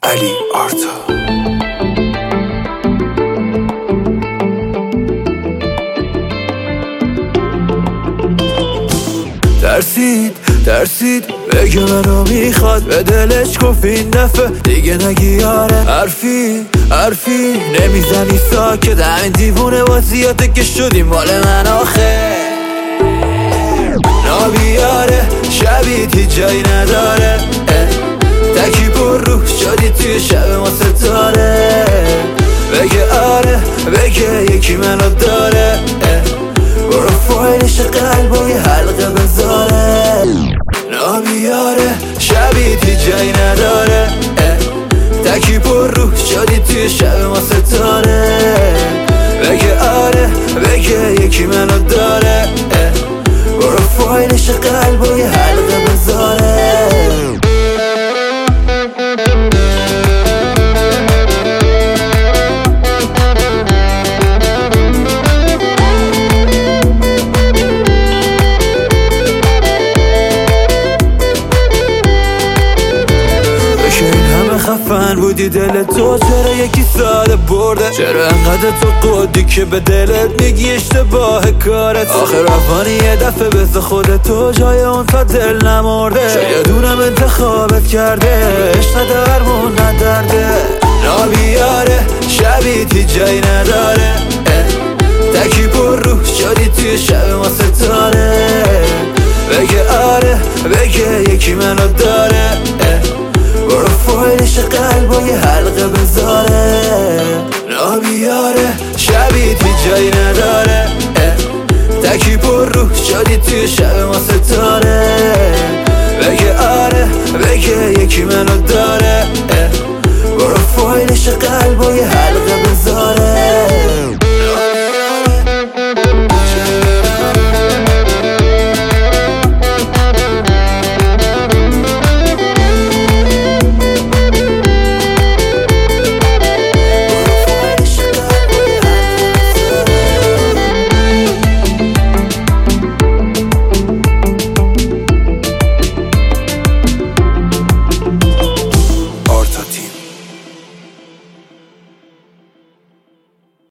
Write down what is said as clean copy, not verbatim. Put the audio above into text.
علی آرتا. ترسید بگه منو میخواد، به دلش گفت این دفعه دیگه نگی آره. حرفی نمیزنی ساکت، همین دیوونه بازیاته که شدیم مال من آخه. نابیاره شبیت هیچ جایی نداره، تکی پر روح شدی توی شب ما ستاره. بگه آره بگه یکی منو داره، برو فایلش قلب و یه حلقه بذاره. نابیاره شبیت هیچ جایی نداره، تکی پر روح شدی توی شب ما ستاره. بگه آره بگه یکی منو داره، برو فایلش قلب و یه حلقه بذاره. خفن بودی دل تو، چرا یکی ساده برده؟ چرا انقدر تو قدی که به دلت میگی اشتباه کارت؟ آخر رفانی یه دفعه بذار خودتو جای اون تا دل نمرده. شاید اونم انتخابت کرده، عشق درمون ندرده. نابیاره شبیت هیچ جایی نداره، تکی پر روح شدی توی شب ما ستاره. بگه آره بگه یکی منو داره، برو فایلش قلب و یه حلقه بذاره. نابیاره شبیت هیچ جایی نداره، تکی پر روح شدی توی شب ما ستاره. بگه آره بگه یکی منو داره،